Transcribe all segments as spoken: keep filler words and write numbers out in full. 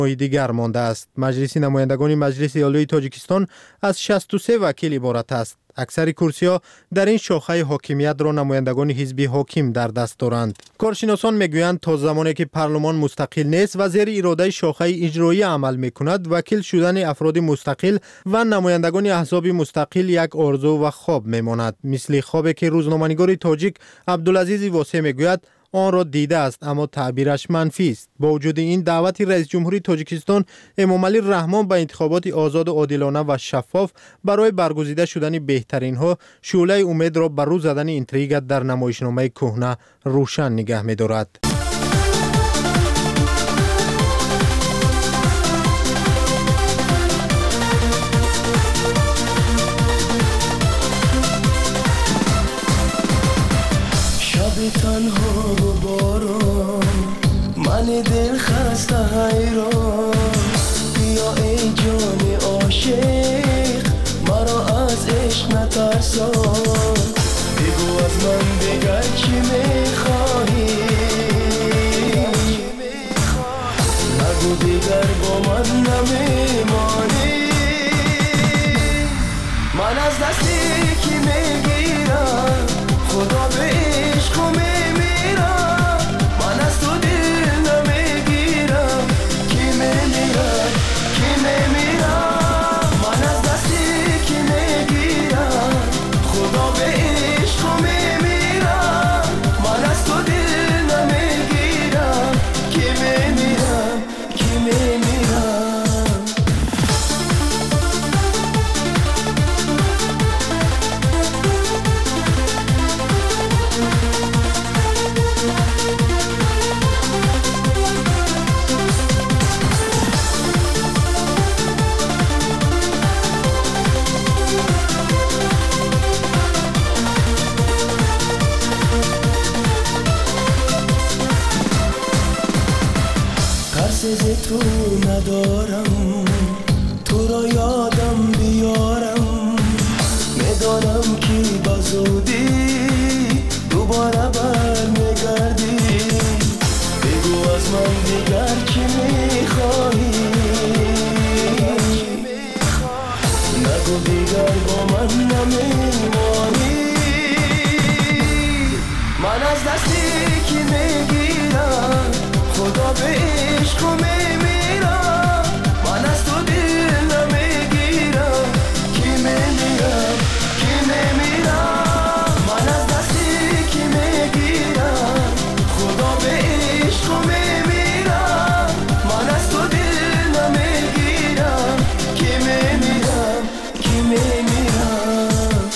دیگر مانده است. مجلس نمایندگان مجلس عالی تاجیکستان از شصت و سه وکیل عبارت است. اکثر کرسی‌ها در این شاخه حاکمیت را نمایندگان حزب حاکم در دست دارند. کارشناسان میگویند تا زمانی که پارلمان مستقل نیست و زیر اراده شاخه اجرایی عمل میکند، وکیل شدن افراد مستقل و نمایندگان احزاب مستقل یک آرزو و خواب میماند. مثل خوابی که روزنامه‌نگار تاجیک عبدالعزیز واسع میگوید آن را دیده است اما تعبیرش منفی است. با وجود این دعوت رئیس جمهوری تاجیکستان امامعلی رحمان به انتخابات آزاد و عادلانه و شفاف برای برگزیده شدن بهترین ها شعله امید را بر رو زدن اینتریگ در نمایشنامه کهنه روشن نگه می‌دارد. تنها و باران من دل خسته حیران بیا ای جان عاشق مرا از عشق نترسان بگو از من دیگر چی میخواهی نگو دیگر با من نمیمانی من از دستی کی میگیرم خدا به عشق میمیرم من از تو دل نمیگیرم کی میمیرم کی میمیرم من از دستی کی میگیرم خدا به عشق میمیرم من از تو دل نمیگیرم کی میمیرم کی میمیرم ترس تو ندارم تو را یادم بیارم میدانم که بزودی دوباره بر میگردی بگو از من دیگر چی میخواهی نگو دیگر با من نمیمانی من از دستی کی میگیرم خدا به عشق میمیرم من از تو دل نمیگیرم کی میمیرم کی میمیرم من از دستی کی میگیرم خدا به عشق میمیرم من از تو دل نمیگیرم کی میمیرم کی میمیرم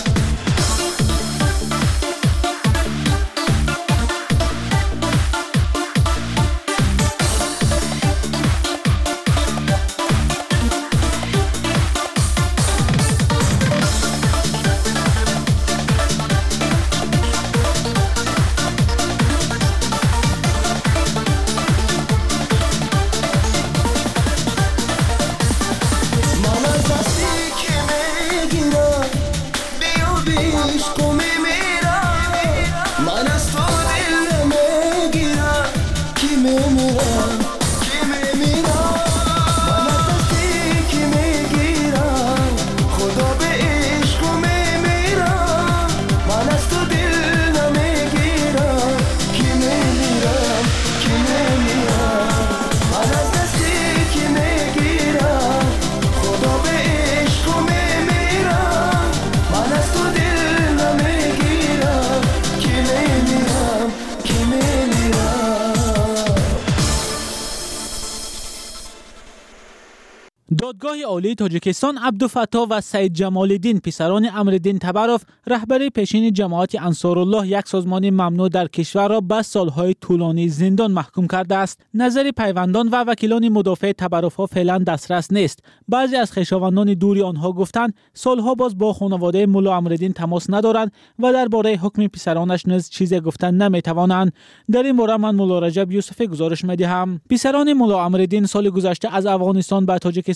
دادگاه عالی تاجیکستان عبدالفتاح و سید جمال الدین پسران امرالدین تبروف رهبر پیشین جماعت انصارالله یک سازمان ممنوع در کشور را به سالهای طولانی زندان محکوم کرده است. نظر پیوندان و وکیلان مدافع تبروف ها فعلا دسترس نیست. بعضی از خویشاوندان دوری آنها گفتند سالها باز با خانواده ملا امرالدین تماس ندارند و درباره حکم پسرانش نیز چیزی گفتن نمیتوانند. در این باره من ملا رجب یوسفی گزارش میدهم. پسران ملا امرالدین سال گذشته از افغانستان به تاجیکستان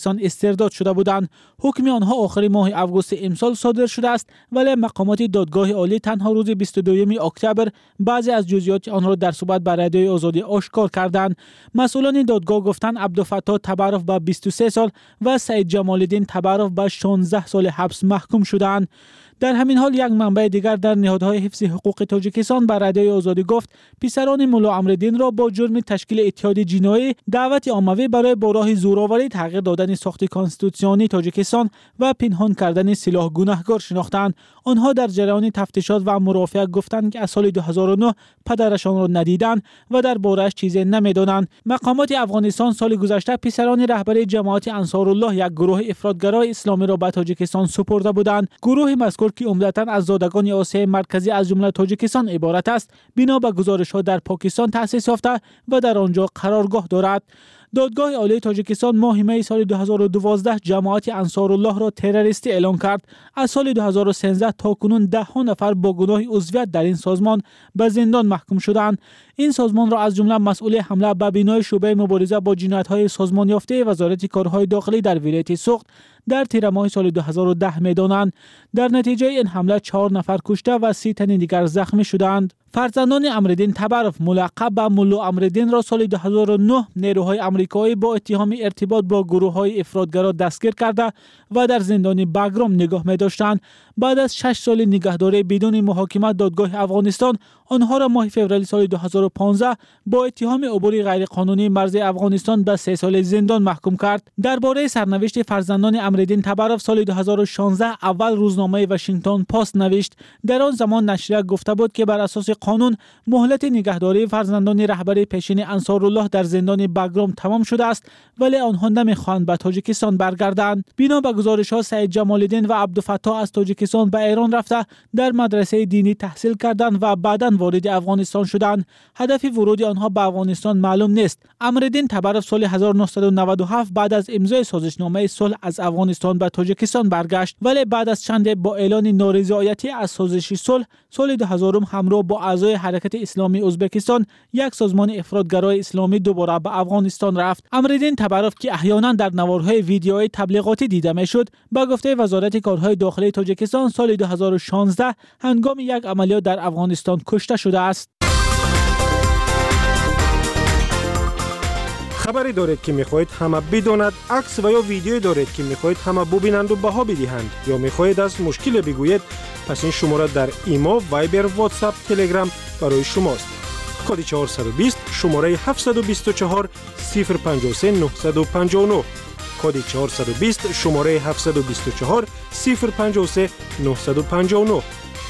تاجیکستان استرداد شده بودند. حکم آنها آخر ماه آگوست امسال صادر شده است، ولی مقامات دادگاه عالی تنها روز بیست و دوم اکتبر بعضی از جزئیات آن را در صحبت با رادیوی آزادی آشکار کردند. مسئولان دادگاه گفتند عبدالفتاح تبرف به بیست و سه سال و سعید جمال الدین تبرف به شانزده سال حبس محکوم شدند. در همین حال یک منبع دیگر در نهادهای حفظ حقوق تاجیکستان به رادیوی آزادی گفت پسران ملا امرالدین را با جرم تشکیل اتحاد جنایی، دعوت عمومی برای با راه زورآوری تغییر دادن ساخت کنستیتوسیونی تاجیکستان و پنهان کردن سلاح گناهکار شناختند. آنها در جریان تفتیشات و مرافعه گفتند که از سال دو هزار و نه پدرشان را ندیدند و در بارش چیزی نمیدانند. مقامات افغانستان سال گذشته پسران رهبر جماعت انصارالله، یک گروه افراطگرای اسلامی را به تاجیکستان سپرده بودند. گروه مذکور که عمدتاً از زادگان آسیای مرکزی از جمله تاجیکستان عبارت است، بنا به گزارش‌ها در پاکستان تأسیس یافته و در آنجا قرارگاه دارد. دادگاه عالی تاجیکستان ماه می سال دو هزار و دوازده جماعت انصارالله را تروریستی اعلام کرد. از سال دو هزار و سیزده تا کنون ده ها نفر با گناه عضویت در این سازمان به زندان محکوم شدند. این سازمان را از جمله مسئول حمله به بنای شعبه مبارزه با جنایت‌های سازمان یافته وزارت کارهای داخلی در ولایت سوخت در تیر ماه سال دو هزار و ده می‌دانند. در نتیجه این حمله چهار نفر کشته و سی تن دیگر زخمی شدند. فرزندان امرالدین تبرف ملقب به ملا امرالدین را سال دو هزار و نه نیروهای آمریکایی با اتهام ارتباط با گروه‌های افراطگرا دستگیر کرده و در زندان بگرام نگاه می‌داشتند. بعد از شش سال نگهداری بدون محاکمه، دادگاه افغانستان آنها را ماه فوریه سال دو هزار و پانزده با اتهام عبور غیرقانونی مرز افغانستان به سه سال زندان محکوم کرد. درباره سرنوشت فرزندان امرالدین تبرف سال دو هزار و شانزده اول روزنامه واشنگتن پست نوشت. در آن زمان نشریه گفته بود که بر اساس قانون مهلت نگهداری فرزندان رهبر پیشین انصارالله در زندان بگرام تمام شده است، ولی آنها نمیخواهند به تاجیکستان برگردند. بنا به گزارش‌ها سعید جمال الدین و عبدالفتاح از تاجیکستان به ایران رفته در مدرسه دینی تحصیل کردند و بعداً وارد افغانستان شدند. هدف ورود آنها به افغانستان معلوم نیست. امرالدین تبرف سال هزار و نهصد و نود و هفت بعد از امضای سازشنامه صلح از افغانستان به تاجیکستان برگشت، ولی بعد از چند با اعلان نارضایتی از سازش صلح سال دو هزار همراه با اعضای حرکت اسلامی ازبکستان، یک سازمان افراطگرای اسلامی، دوباره به افغانستان رفت. امرالدین تبرف که احیانا در نوارهای ویدیویی تبلیغاتی دیده میشد، با گفته وزارت کارهای داخلی تاجیکستان سال دو هزار و شانزده هنگام یک عملیات در افغانستان کشته شده است. خبری دارید که میخواهید همه بداند، عکس و یا ویدیویی دارید که میخواهید همه ببینند و بها بدهند، یا میخواهید از مشکل بگویید، پس این شماره در ایما، وایبر، واتساپ، تلگرام برای شماست. کد چهارصد و بیست شماره هفتصد و بیست و چهار صفر پنجاه و سه نهصد و پنجاه و نه. کد چهارصد و بیست شماره هفتصد و بیست و چهار صفر پنجاه و سه نهصد و پنجاه و نه.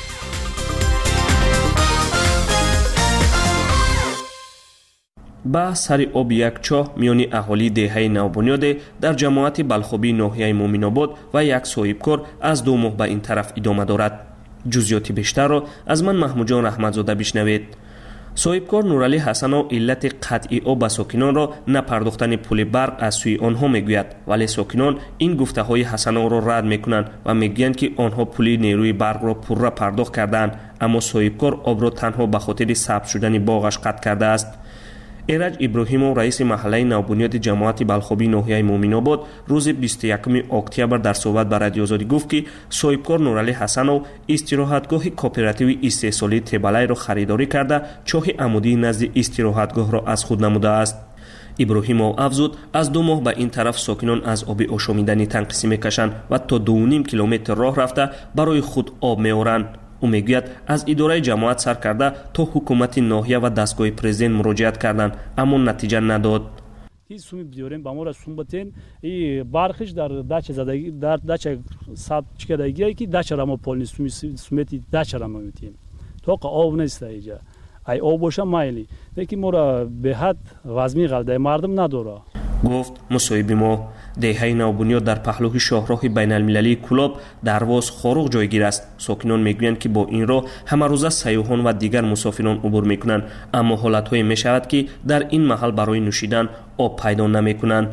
با سر آب یک چاه میان اهالی دهه نوبنیاد در جماعت بلخوبی ناحیه مومن‌آباد و یک صاحبکار از دو ماه به این طرف ادامه دارد. جزئیات بیشتر را از من محمود جان رحمتزاده بشنوید. صاحبکار نورعلی حسنو علت قطعی آب به ساکنان را نپرداختن پول برق از سوی آنها میگوید، ولی ساکنان این گفته های حسنو را رد میکنند و میگویند که آنها پول نیروی برق را پورا پرداخت کردند، اما صاحبکار آب را تنها به خاطر ثبت شدن باغش قطع کرده است. ایرج ابراهیمو رئیس محله نوبنیاد جماعت بلخوبی ناحیه مومن‌آباد روز بیست و یکم اکتبر در صحبت با رادیو آزادی گفت که صاحبکار نورعلی حسنو استراحتگاه کوپراتیو استحصالی تبلای را خریداری کرده چاه عمودی نزد استراحتگاه را از خود نموده است. ابراهیمو افزود از دو ماه به این طرف ساکنان از آب آشامیدنی تنقسی میکشند و تا دو و نیم کیلومتر راه رفته برای خود آب میآورند. او میگوید از اداره جماعت سر کرده تا حکومت ناحیه و دستگاه پرزیدنت مراجعت کردند، اما نتیجه نداد. این سومی بیاریم با ما را سوم بتین این برخش در دچ زدگی در دچ ساب چکدگی که دچ را ما پول سومی سومیتی دچ را ما میتیم تو آب نیست اینجا ای آب باشه مایلی لیکن ما را به حد وزمی غلده مردم نداره. گفت مصاحبه ما دهه نوبنیاد در پهلوی شاهراه بین المللی کلاب درواز خاروق جایگیر است. ساکنان میگویند که با این راه همه روزه سیاحان و دیگر مسافران عبور میکنند، اما حالت‌های میشود که در این محل برای نوشیدن آب پیدا نمیکنند.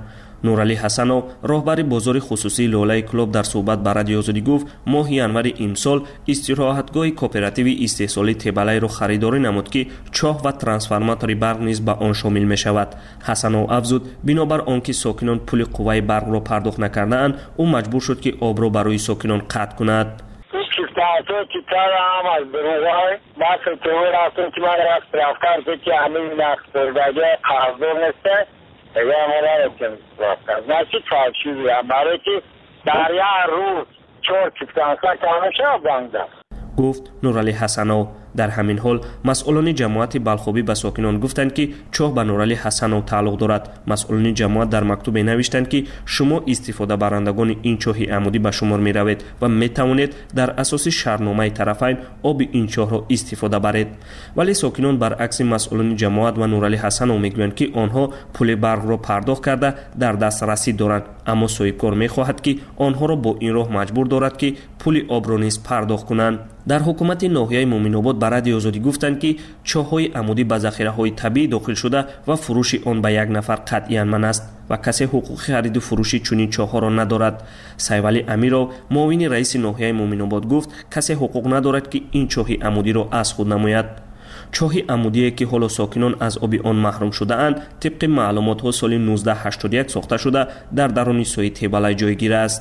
нуралӣ ҳасанов роҳбари бозори хусусии лолаи клуб дар суҳбат ба радио Озодӣ гуфт моҳи январи имсол истироҳатгоҳи кооперативи истеҳсолӣ Тебалайро харидорӣ намуд ки чоҳ ва трансформатори барқ низ ба он шомил мешавад. ҳасанов афзуд бинобар он ки сокинон пули қувваи барқро пардохт накардаанд ӯ маҷбур шуд ки обро барои сокинон қатъ кунад. Чистоту читала амаз другой, баса теория растун ки ман раст рафтар ки амин нақс бурдаге қарздор несте, я моларетим рафтар. Значит, фальшиви я барои ки дар я рӯз чор чистанса камаша банда. гуфт нуралӣ ҳасанов. дар ҳамин ҳол масъулони ҷамоати балхобӣ ба сокинон гуфтанд ки чоҳ ба нуралӣ ҳасанов тааллуқ дорад. масъулони ҷамоат дар мактубе навиштанд ки шумо истифодабарандагони ин чоҳи амудӣ ба шумор меравед ва метавонед дар асоси шартномаи тарафайн оби ин чоҳро истифода баред. вале сокинон баръакси масъулони ҷамоат ва нуралӣ ҳасанов мегӯянд ки онҳо пули барқро пардохт карда дар даст расид доранд, аммо соҳибкор мехоҳад ки онҳоро бо ин роҳ маҷбур дорад ки пули обро низ пардохт кунанд. дар ҳукумати ноҳияи Муъминобод ба радио Озодӣ гуфтанд ки чоҳҳои амудӣ ба захираҳои табиӣ дохил шуда ва фурӯши он ба як нафар қатъиян манъ аст ва касе ҳуқуқи хариду фурӯши чунин чоҳҳоро надорад. Сайвали Амиров, муовини раиси ноҳияи Муъминобод гуфт, касе ҳуқуқ надорад ки ин чоҳи амудиро аз худ намояд. чоҳи амудие ки ҳоло сокинон аз оби он маҳрум шудаанд, тибқи маълумотҳо соли нуздаҳ ҳаштод и як сохта шуда дар дарони соҳи Тебалай ҷойгир аст.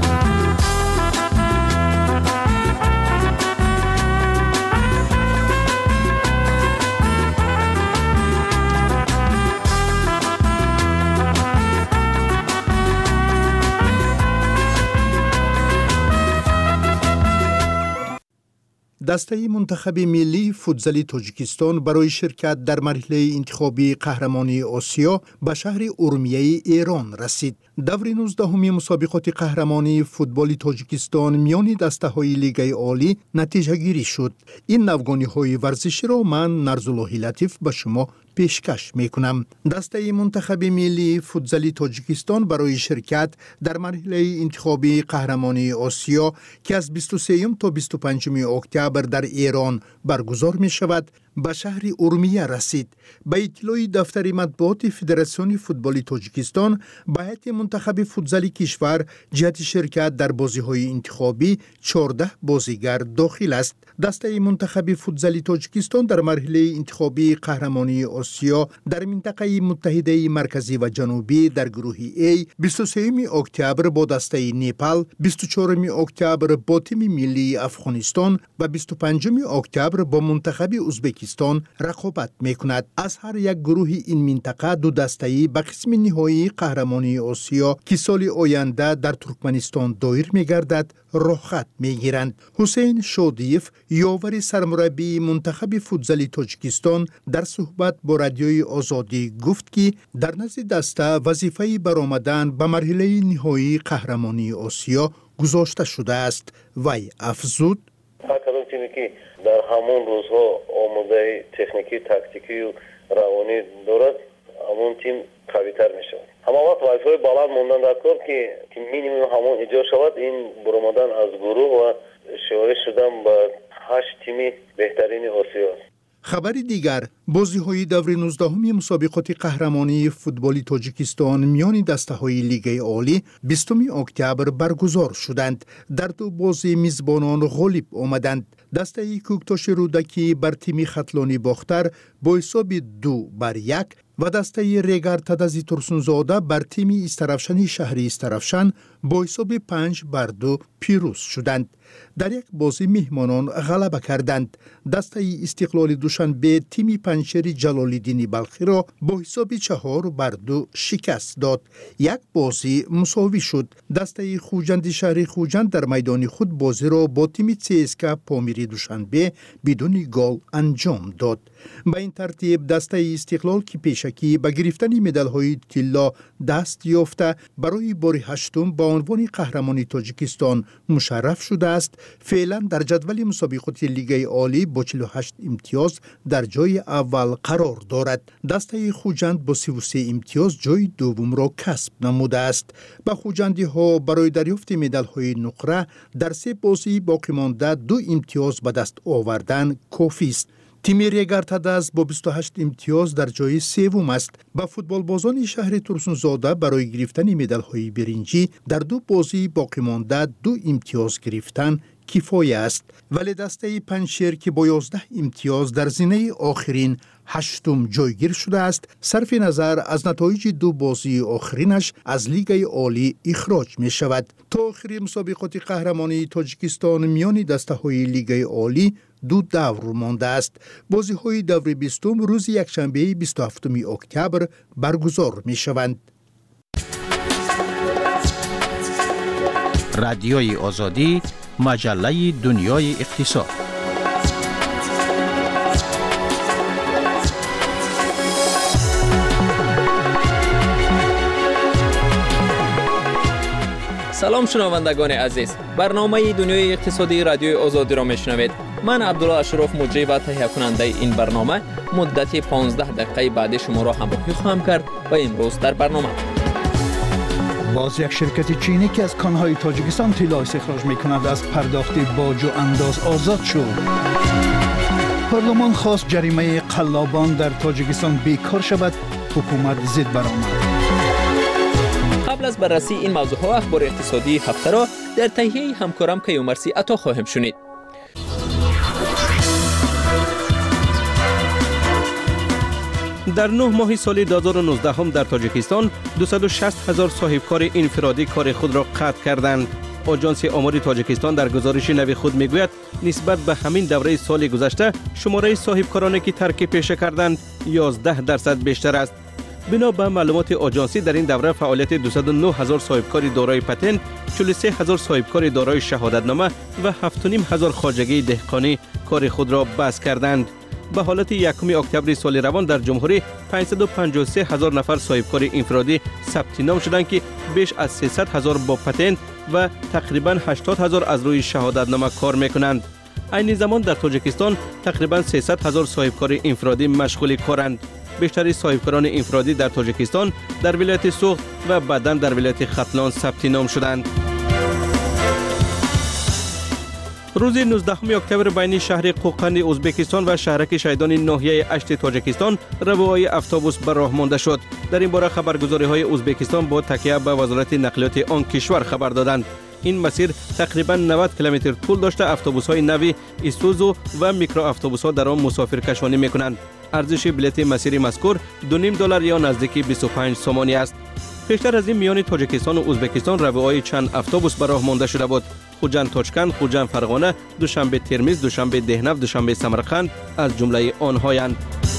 дастаи мунтахаби миллии футзали Тоҷикистон барои ширкат дар марҳилаи интихобии қаҳрамонии Осиё ба шаҳри Урмияи Эрон расид. даври нуздаҳуми мусобиқоти қаҳрамонии футболи Тоҷикистон миёни дастаҳои Лигаи Олӣ натиҷагирӣ шуд. ин навгониҳои варзиширо ман Нарзуллоҳи Латиф ба шумо пешкаш мекунам. дастаи мунтахаби миллии футзали Тоҷикистон барои ширкат дар марҳилаи интихобии қаҳрамонии Осиё ки аз бисту сеюм то бисту панҷуми октябр дар Эрон баргузор мешавад, ба шаҳри Урмия расид. ба иттилои дафтари матбуоти Федератсиони футболи Тоҷикистон, ба ҳайати мунтахаби футзали кишвар ҷиҳати ширкат дар бозиҳои интихобӣ чордаҳ бозигар дохил аст. дастаи мунтахаби футзали Тоҷикистон дар марҳилаи интихобии қаҳрамонии Осиё дар минтақаи Муттаҳидаи Марказӣ ва Ҷанубӣ дар гурӯҳи A бисту сеюми октябр бо дастаи Непал, бисту чорум октябр бо тими миллии Афғонистон ва бисту панҷуми октябр бо мунтахаби Узбекистон рақобат мекунад. аз ҳар як гурӯҳи ин минтақа ду дастаӣ ба қисми ниҳоии қаҳрамонии Осиё ки соли оянда дар Туркманистон доир мегардад роҳхат мегиранд. ҳусейн Шодиев, ёвари сармураббии мунтахаби футзали Тоҷикистон, дар суҳбат бо радиои Озодӣ гуфт ки дар назди даста вазифаи баромадан ба марҳилаи ниҳоии қаҳрамонии Осиё гузошта шудааст. вай афзуд: дар ҳамон рӯзҳо омодаи техникӣ, тактикию равонӣ дорад, ҳамон тим қавитар мешавад. ҳама вақт вазифаи баланд мондан дар кор ки минимум ҳамон иҷод шавад, ин буромадан аз гурӯҳ ва шиорӣ шудан ба ҳашт тими беҳтарини Осиё аст. хабари дигар, бозиҳои даври нуздаҳуми мусобиқоти қаҳрамонии футболи Тоҷикистон миёни дастаҳои Лигаи Олӣ бистуми октябр баргузор шуданд. дар ду бозӣ мизбонон ғолиб омаданд. дастаи Кӯктоши Рӯдакӣ бар тими Хатлони Бохтар бо ҳисоби ду бар як ва дастаи Регар Тадази Турсунзода бар тими Истарафшани шаҳри Истарафшан бо ҳисоби панҷ бар ду пирӯз шуданд. дар як бозӣ меҳмонон ғалаба карданд. дастаи Истиқлоли Душанбе тими Панҷшери Ҷалолиддини Балхиро бо ҳисоби чаҳор бар ду шикаст дод. як бозӣ мусовӣ шуд. дастаи Хуҷанди шаҳри Хуҷанд дар майдони худ бозиро бо тими ЦСКА Помири Душанбе бидуни гол анҷом дод. ба ин тартиб дастаи Истиқлол ки пешакӣ ба гирифтани медалҳои тилло даст ёфта барои бори ҳаштум ба унвони қаҳрамони Тоҷикистон мушарраф шудааст, феълан дар ҷадвали мусобиқоти Лигаи Олӣ бо чилу ҳашт имтиёз дар ҷойи аввал қарор дорад. дастаи Хуҷанд бо сиву се имтиёз ҷойи дуввумро касб намудааст. ба хуҷандиҳо барои дарёфти медалҳои нуқра дар се бозии боқимонда ду имтиёз ба даст овардан кофист. تیم ریگارتاداز با بیست و هشت امتیاز در جای سوم است. با فوتبالبازان شهر ترسونزاده برای گرفتن مدال‌های برنجی در دو بازی باقی مانده دو امتیاز گرفتن کفایه است. ولی دسته پنجشیر که با یازده امتیاز در زینه آخرین هشتم جایگیر شده است، صرف نظر از نتایج دو بازی آخرینش از لیگ عالی اخراج می شود. تا آخر مسابقات قهرمانی تاجیکستان میان دسته های لیگ عالی دو دور مانده است. بازی های دور بیستم روز یکشنبه بیست و هفتم اکتبر برگزار می شوند. رادیوی آزادی، مجله دنیای اقتصاد. سلام شنوندگان عزیز، برنامه دنیای اقتصادی رادیوی آزادی را میشنوید. من عبدالله اشرف مجری و تهیه کننده این برنامه مدت پانزده دقیقه بعد شما را همراهی خواهم کرد و امروز در برنامه باز یک شرکت چینی که از کانهای تاجیکستان طلا استخراج می‌کند از پرداخت باج و انداز آزاد شد. پارلمان خواست جریمه قلابان در تاجیکستان بیکار شود، حکومت ضد برآمد. قبل از بررسی این موضوع ها اخبار اقتصادی هفته را در تهیه همکارم کیومرثی عطا خواهم شنید. در نه ماه سال دو هزار و نوزده هم در تاجیکستان دویست و شصت هزار صاحبکار انفرادی کار خود را قطع کردند. آژانس آمار تاجیکستان در گزارش نوی خود میگوید نسبت به همین دوره سال گذشته شماره صاحبکارانی که ترک پیشه کردند یازده درصد بیشتر است. بنا به معلومات آژانسی در این دوره فعالیت دویست و نه هزار صاحبکار دارای پتنت، چهل و سه هزار صاحبکار دارای شهادتنامه و هفت و نیم هزار خواجگی دهقانی کار خود را بس کردند. به حالت یکم اکتبر سال روان در جمهوری پانصد و پنجاه و سه هزار نفر صاحبکار انفرادی ثبت نام شدند که بیش از سیصد هزار با پتنت و تقریباً هشتاد هزار از روی شهادتنامه کار میکنند. عین زمان در تاجیکستان تقریباً سیصد هزار صاحبکار انفرادی مشغول کارند. بیشتر صاحبکاران انفرادی در تاجیکستان در ولایت سوخت و بعداً در ولایت ختلان ثبت نام شدند. روز نوزدهم اکتبر بین شهر قوقند ازبکستان و شهرک شهیدان ناحیه اشت تاجیکستان روای اتوبوس به راه مانده شد. در این باره خبرگزاری‌های ازبکستان با تکیه به وزارت نقلیات آن کشور خبر دادند. این مسیر تقریباً نود کیلومتر طول داشته اتوبوس‌های نوی ایسوزو و میکرو اتوبوس‌ها در آن مسافرکشانی می‌کنند. ارزش بلیت مسیر مذکور دو نیم دلار یا نزدیک بیست و پنج سومانی است. پیشتر از این میان تاجیکستان و ازبکستان روای چند اتوبوس به راه مانده شده بود. خوجند تاشکند، خوجند فرغانه، دوشنبه ترمیز، دوشنبه دهنه، دوشنبه سمرقند از جمله آنهایند.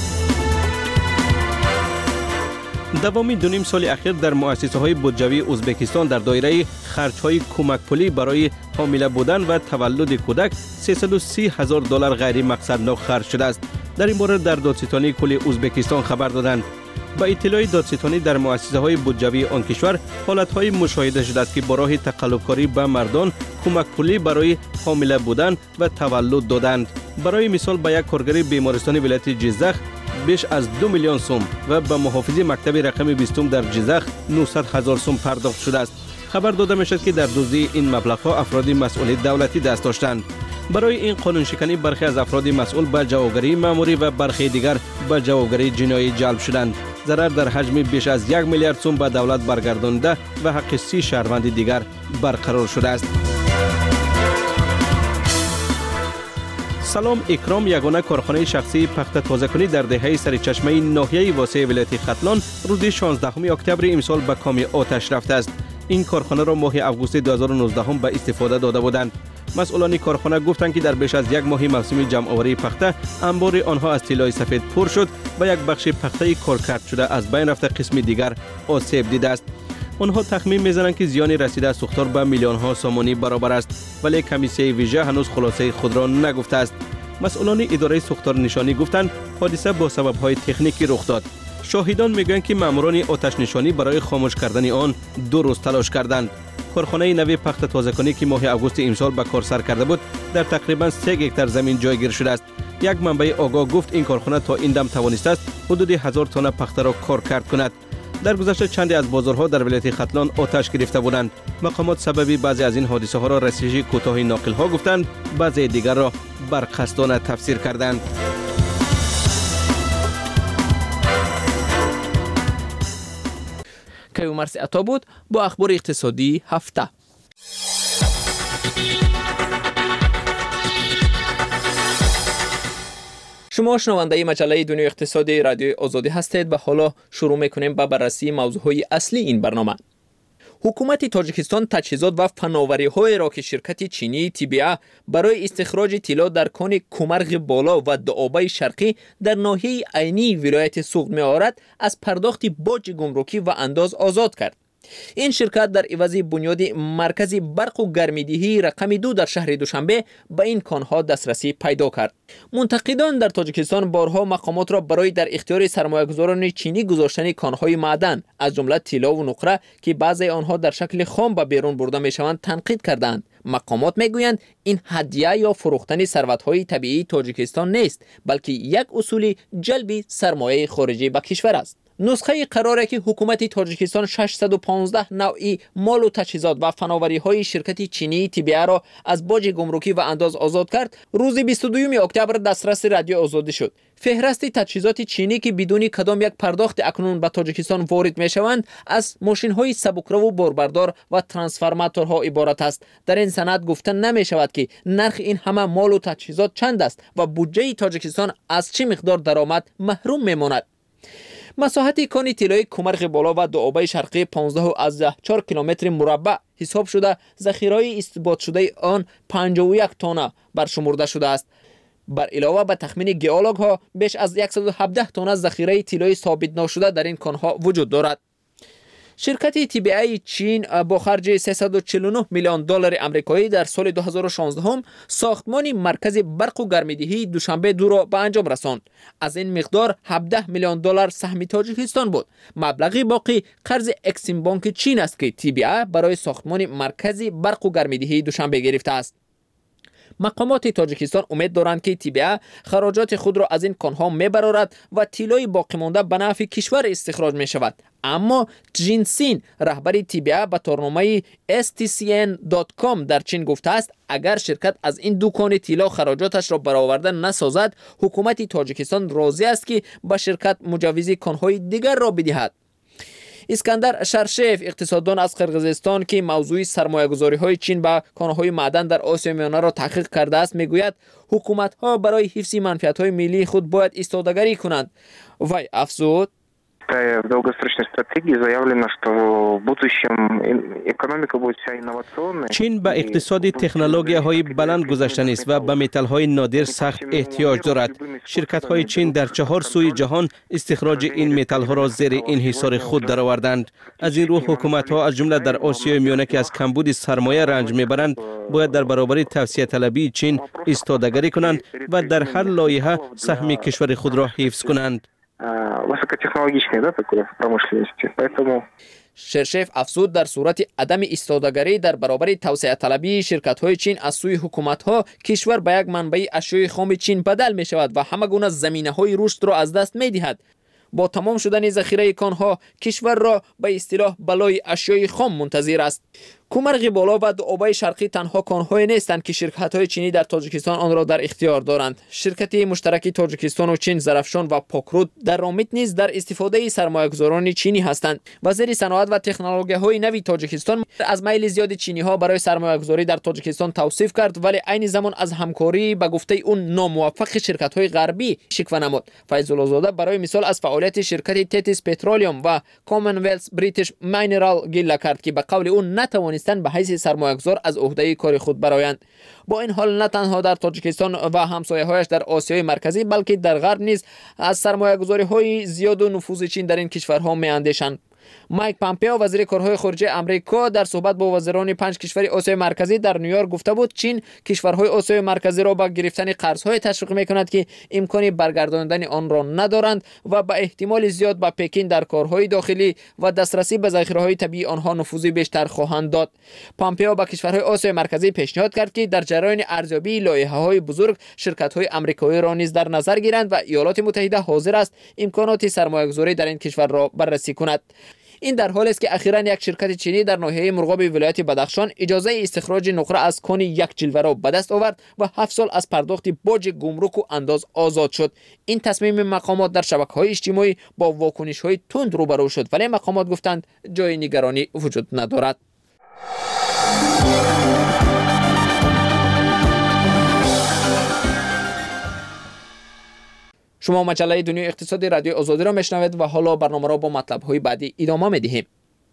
دوامی دو نیم سال اخیر در مؤسسه‌های بودجوی ازبکستان در دایره خرج‌های کمک پولی برای حامله بودن و تولد کودک سیصد و سی هزار دلار غیر مقصدناک خرج شده است. در این باره در دادستانی کل ازبکستان خبر دادند. با اطلاع دادستانی در مؤسسه‌های بودجوی آن کشور حالت‌های مشاهده شده است که با راه تقلب‌کاری به مردان کمک پولی برای حامله بودن و تولد دادند. برای مثال به یک کارگر بیمارستان ولایت جیزخ بیش از دو میلیون سوم و به محافظ مکتب رقم بیستم در جیزخ نهصد هزار سوم پرداخت شده است. خبر داده می‌شد که در دزدی این مبلغ‌ها افراد مسئول دولتی دست داشتند. برای این قانون شکنی برخی از افراد مسئول به جوابگری مأموری و برخی دیگر به جوابگری جنایی جلب شدند. ضرر در حجم بیش از یک میلیارد سوم به دولت برگردانده و حق سی شهروند دیگر برقرار شده است. سلام اکرام یگانه کارخانه شخصی پخت تازه‌کنی در دهه سرچشمه ناحیه واسع ولایت ختلان روز شانزدهم اکتبر امسال به کام آتش رفته است. این کارخانه را ماه اوگوست دو هزار و نوزده هم به استفاده داده بودند. مسئولان کارخانه گفتند که در بیش از یک ماه موسم جمع‌آوری پخته انبار آنها از طلای سفید پر شد و یک بخش پخته کارکرد شده از بین رفته، قسم دیگر آسیب دیده است. آنها تخمین می‌زنند که زیان رسیده از سوختار به میلیون ها سومانی برابر است، ولی کمیسیون ویژه هنوز خلاصه خود را نگفته است. مسئولان اداره سوختار نشانی گفتند حادثه با سبب‌های تکنیکی رخ داد. شاهدان میگویند که ماموران آتش نشانی برای خاموش کردن آن دو روز تلاش کردند. کارخانه نوی پخت تازه‌کنی که ماه اوگوست امسال به کار سر کرده بود در تقریباً سه هکتار زمین جایگیر شده است. یک منبع آگاه گفت این کارخانه تا این دم توانسته است حدود هزار تن پخته را کارکرد کند. در گذشته چندی از بازارها در ولایت ختلان آتش گرفته بودند. مقامات سببی بعضی از این حادثه ها را رسیدگی کوتاه ناقل ها گفتند، بعضی دیگر را برقصدانه تفسیر کردند. کیومرث عطا بود با اخبار اقتصادی هفته. شما شنونده مجله دنیای اقتصادی رادیوی آزادی هستید و حالا شروع میکنیم با بررسی موضوعهای اصلی این برنامه. حکومت تاجیکستان تجهیزات و فناوری‌های را که شرکت چینی تی بی ای برای استخراج طلا در کان کومرغ بالا و دعابه شرقی در ناحیه عینی ولایت سوغد می‌آورد از پرداخت باج گمرکی و انداز آزاد کرد. این شرکت در عوض بنیاد مرکز برق و گرمیدهی رقم دو در شهر دوشنبه به این کانها دسترسی پیدا کرد. منتقدان در تاجیکستان بارها مقامات را برای در اختیار سرمایه‌گذاران چینی گذاشتن کانهای معدن از جمله طلا و نقره که بعضی آنها در شکل خام به بیرون برده میشوند تنقید کردند. مقامات میگویند این هدیه یا فروختن ثروت‌های طبیعی تاجیکستان نیست، بلکه یک اصول جلب سرمایه خارجی به کشور است. نسخه قراره که حکومت تاجیکستان ششصد و پانزده نوعی مال و تجهیزات و فناوری‌های شرکت چینی تی بی ای را از باج گمرکی و انداز آزاد کرد، روز بیست و دوم اکتبر دسترس رادیو آزادی شد. فهرست تجهیزات چینی که بدون کدام یک پرداخت اکنون به تاجیکستان وارد میشوند از ماشین‌های سبکرو و باربردار و ترانسفورماتورها عبارت است. در این سند گفته نمی شود که نرخ این همه مال و تجهیزات چند است و بودجه تاجیکستان از چه مقدار درآمد محروم میماند. مساحت کان طلای کومرغ بالا و دعابه شرقی پانزده از چهار کیلومتر مربع حساب شده، ذخیره استثبات شده آن پنجاه و یک تانه برشمرده شده است. بر علاوه به تخمین گئولوگ ها بیش از صد و هفده تانه ذخیره طلای ثابت نشده در این کانها وجود دارد. شرکت تی بی ای چین با خرج سیصد و چهل و نه میلیون دلار آمریکایی در سال دو هزار و شانزده هم ساختمان مرکز برق و گرمیدهی دوشنبه دو را به انجام رساند. از این مقدار هفده میلیون دلار سهم تاجیکستان بود. مبلغ باقی قرض اکسیم بانک چین است که تی بی ای برای ساختمان مرکز برق و گرمیدهی دوشنبه گرفته است. مقامات تاجیکستان امید دارند که تی بی ای خراجات خود را از این کانها میبرارد و طلای باقی مانده به نفع کشور استخراج می شود. اما جین سین رهبر تی بی ای به تورنمه اس تی سی ان دات کام در چین گفته است اگر شرکت از این دکان طلا خراجاتش را برآورده نسازد، حکومت تاجیکستان راضی است که به شرکت مجوز کانهای دیگر را بدهد. اسکندر شرشیف اقتصاددان از قرقیزستان که موضوع سرمایه‌گذاری‌های چین به کانهای معدن در آسیا میانه را تحقیق کرده است میگوید حکومت‌ها برای حفظ منفعت‌های ملی خود باید ایستادگی کنند. وی افزود В долгосрочной стратегии заявлено, что в будущем экономика будет вся инновационная. چین به اقتصاد تکنولوژی‌های بلند گذشته است و به متال‌های نادر سخت احتیاج دارد. شرکت‌های چین در چهار سوی جهان استخراج این متال‌ها را زیر انحصار خود درآوردند. از این رو حکومت‌ها از جمله در آسیای میانه که از کمبود سرمایه رنج می‌برند، باید در برابر توسعه طلبی چین ایستادگی کنند و در هر لایحه سهم کشور خود را حفظ کنند. высокотехнологичной, да, такой промышленности. Поэтому شرشیف افزود در صورت عدم ایستادگی در برابر توسعه طلبی شرکت‌های چین از سوی حکومت‌ها، کشور به یک منبع اشیاء خام چین بدل می‌شود و همه گونه زمینه‌های رشد را از دست می‌دهد. با تمام شدن ذخیره کانها، کشور را به اصطلاح بلای اشیاء خام منتظر است. کومرغ بالا و دعابه شرقی تنها کانهای نیستند که شرکت‌های چینی در تاجیکستان آن را در اختیار دارند. شرکت مشترک تاجیکستان و چین زرافشان و پاکرود در رامت نیز در استفاده سرمایه‌گذاران چینی هستند. وزیر صنعت و تکنولوژی‌های نوی تاجیکستان از میل زیاد چینی‌ها برای سرمایه‌گذاری در تاجیکستان توصیف کرد، ولی عین زمان از همکاری به گفته اون ناموفق شرکت‌های غربی شکوه نمود. فیض الله زاده برای مثال از فعالیت شرکت تتیس پترولیوم و کامنولث بریتیش مینرال گله کرد که به قول اون نتوانست به حیث سرمایه‌گذار از عهده کار خود برآیند. با این حال نه تنها در تاجیکستان و همسایه‌هایش در آسیای مرکزی بلکه در غرب نیز از سرمایه‌گذاری‌های زیاد و نفوذ چین در این کشورها می‌اندیشند. مایک پامپئو وزیر کارهای خارجه آمریکا در صحبت با وزران پنج کشور آسیای مرکزی در نیویورک گفته بود چین کشورهای آسیای مرکزی را به گرفتن قرض‌های تشویق می‌کند که امکان برگرداندن آن را ندارند و به احتمال زیاد به پکین در کارهای داخلی و دسترسی به ذخیره‌های طبیعی آنها نفوذ بیشتر خواهند داد. پامپئو به کشورهای آسیای مرکزی پیشنهاد کرد که در جریان ارزیابی لایحه‌های بزرگ شرکت‌های آمریکایی را نیز در نظر گیرند و ایالات متحده حاضر است امکانات سرمایه‌گذاری در این کشور را بررسی کند. این در حالی است که اخیراً یک شرکت چینی در ناحیه مرغاب ولایت بدخشان اجازه استخراج نقره از کان یک جلوه را به دست آورد و هفت سال از پرداخت باج گمرک و انداز آزاد شد. این تصمیم مقامات در شبکه‌های اجتماعی با واکنش‌های تند روبرو شد، ولی مقامات گفتند جای نگرانی وجود ندارد. شما مجله دنیای اقتصادی رادیو آزادی را میشنوید و حالا برنامه را با مطلب‌های بعدی ادامه می‌دهیم.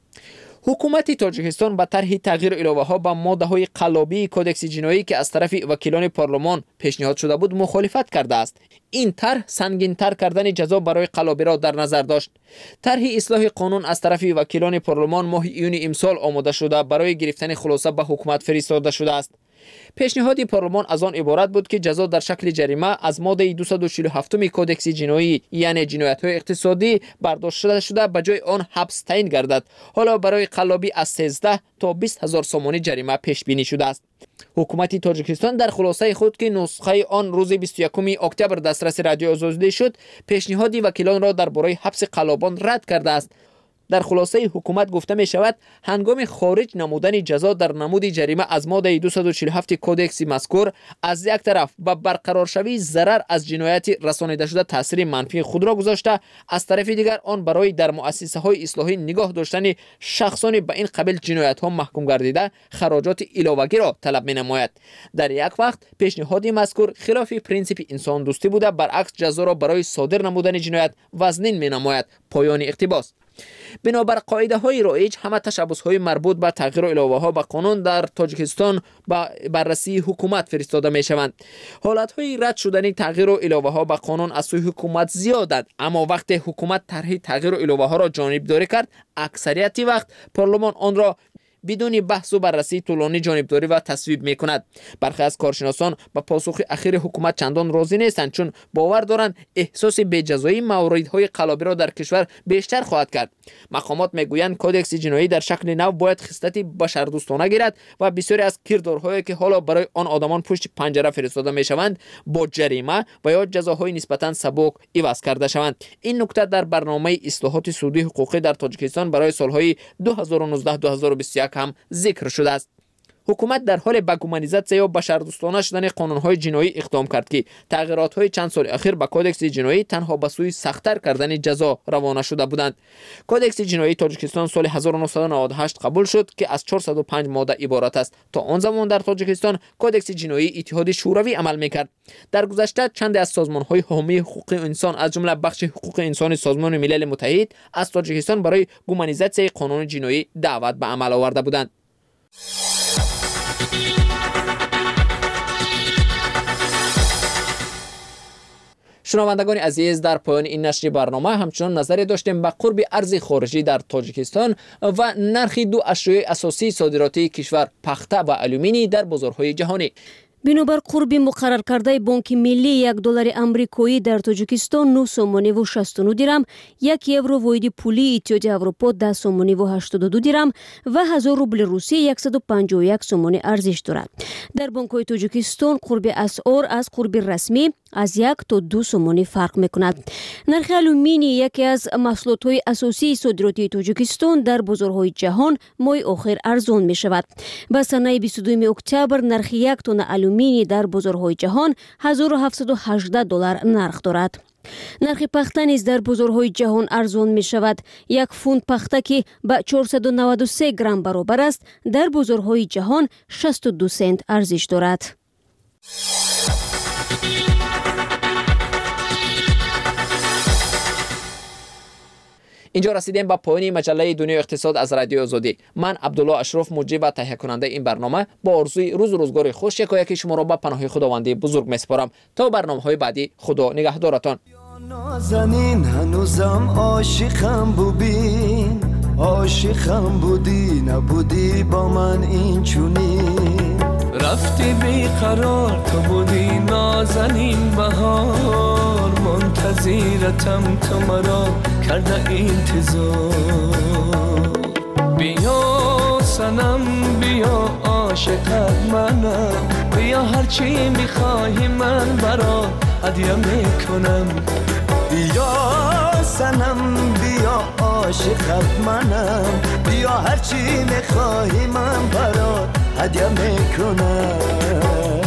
حکومت تاجیکستان با طرح تغییر الوه‌ها با ماده‌های قلابی کدکس جنایی که از طرف وکیلان پارلمان پیشنهاد شده بود مخالفت کرده است. این طرح سنگین‌تر کردن جزا برای قلابی را در نظر داشت. طرح اصلاح قانون از طرف وکیلان پارلمان ماه ایون امسال آماده شده برای گرفتن خلاصه به حکومت فرستاده شده است. پیشنهاد پارلمان از آن عبارت بود که جزا در شکل جریمه از ماده دویست و چهل و هفت کدکس جنایی یعنی جنایت‌های اقتصادی برداشت شده شده به جای آن حبس تعیین گردد. حالا برای قلابی از سیزده تا بیست هزار سومانی جریمه پیش بینی شده است. حکومت تاجیکستان در خلاصه خود که نسخه آن روز بیست و یکم اکتبر دسترس رادیو آزادی شد، پیشنهاد وکیلان را درباره حبس قلابان رد کرده است. در خلاصه حکومت گفته می شود هنگام خارج نمودن جزا در نمود جریمه از ماده دویست و چهل و هفت کدکس مذکور از یک طرف به برقرار شوی ضرر از جنایت رسانیده شده تاثیر منفی خود را گذاشته، از طرف دیگر آن برای در مؤسسه های اصلاحی نگاه داشتن شخصانی به این قبیل جنایت ها محکوم گردیده خراجات علاوه‌ای را طلب می نماید. در یک وقت پیشنهاد مذکور خلاف پرینسیپ انسان دوستی بوده، برعکس جزا را برای صادر نمودن جنایت وزنین می نماید. پایان اقتباس. بنابر قاعده های رایج همه تشبس های مربوط به تغییر الوه ها به قانون در تاجیکستان به بررسی حکومت فرستاده می شوند. حالت های رد شدن تغییر الوه ها به قانون از سوی حکومت زیادند، اما وقتی حکومت طرح تغییر الوه ها را جانبداری کرد، اکثریت وقت پارلمان آن را بدون بحث و بررسی طولانی جانبداری و تصویب می کند. برخی از کارشناسان با پاسخ اخیر حکومت چندان راضی نیستند، چون باور دارند احساس بی‌جزایی موردهای قلابی را در کشور بیشتر خواهد کرد. مقامات میگویند کدکس جنایی در شکل نو باید خصلتی بشردوستانه گیرد و بسیاری از کردارهایی که حالا برای آن آدمان پشت پنجره فرستاده می شوند با جریمه و یا جزاهای نسبتا سبک عوض کرده شوند. این نکته در برنامه اصلاحات سودی حقوقی در تاجیکستان برای سالهای دو هزار و نوزده تا دو هزار و بیست و یک هم ذکر شده است. حکومت در حال به گومانیزاسیون یا بشردوستانه شدن قانون‌های جنایی اقدام کرد که تغییرات‌های چند سال اخیر به کدکس جنایی تنها به سوی سخت‌تر کردن جزا روانه شده بودند. کدکس جنایی تاجیکستان سال هزار و نهصد و نود و هشت قبول شد که از چهارصد و پنج ماده عبارت است. تا آن زمان در تاجیکستان کدکس جنایی اتحاد شوروی عمل می‌کرد. در گذشته چند از سازمان‌های حامی حقوق انسان از جمله بخش حقوق انسان سازمان ملل متحد از تاجیکستان برای گومانیزاسیون قانون جنایی دعوت به عمل آورده بودند. شنوندگان عزیز، در پایان این نشر برنامه همچنان نظری داشتیم به قرب ارز خارجی در تاجیکستان و نرخ دو اشیاء اساسی صادراتی کشور پخته و آلومینی در بازارهای جهانی. بنابر قربی مقرر کرده بانک ملی یک دلار امریکایی در تاجیکستان نه سومانی و شصت و نه درم، یک یورو واحد پولی اتحادیه اروپا ده سومانی و هشتاد و دو درم و هزار روبل روسی صد و پنجاه و یک سومانی ارزش دارد. در بانک‌های تاجیکستان قرب اسعار از قرب رسمی از یک تا دو سومانی فرق می‌کند. نرخ آلومینی یکی از محصولات‌های اساسی صادراتی تاجیکستان در بازارهای جهان ماه آخر ارزان می‌شود. با سنه بیست و دو اکتبر نرخ یک تن آلومینی در بازارهای جهان هزار و هفتصد و هجده دلار نرخ دارد. نرخ پخته نیز در بازارهای جهان ارزان می شود. یک فونت پخته که به چهارصد و نود و سه گرم برابر است در بازارهای جهان شصت و دو سنت ارزش دارد. اینجا رسیدیم به پایان مجله دنیای اقتصاد از رادیو آزادی. من عبدالله اشرف مجری و تهیه کننده این برنامه با آرزوی روز و روزگار خوش یکایک شما را به پناه خداوند بزرگ میسپارم. تا برنامه‌های بعدی، خدا نگهدارتان. نازنین هنوزم عاشقم ببین، عاشقم بودی نبودی با من این چونین، رفتی بیقرار تو بودی نازنین بهار، منتظرتم تو مرا کرده انتظار. بیا سنم بیا عاشقت منم، بیا هرچی میخواهی من برات هدیه میکنم. بیا سنم بیا عاشقت منم بیا هرچی میخواهی من برات هدیه میکنم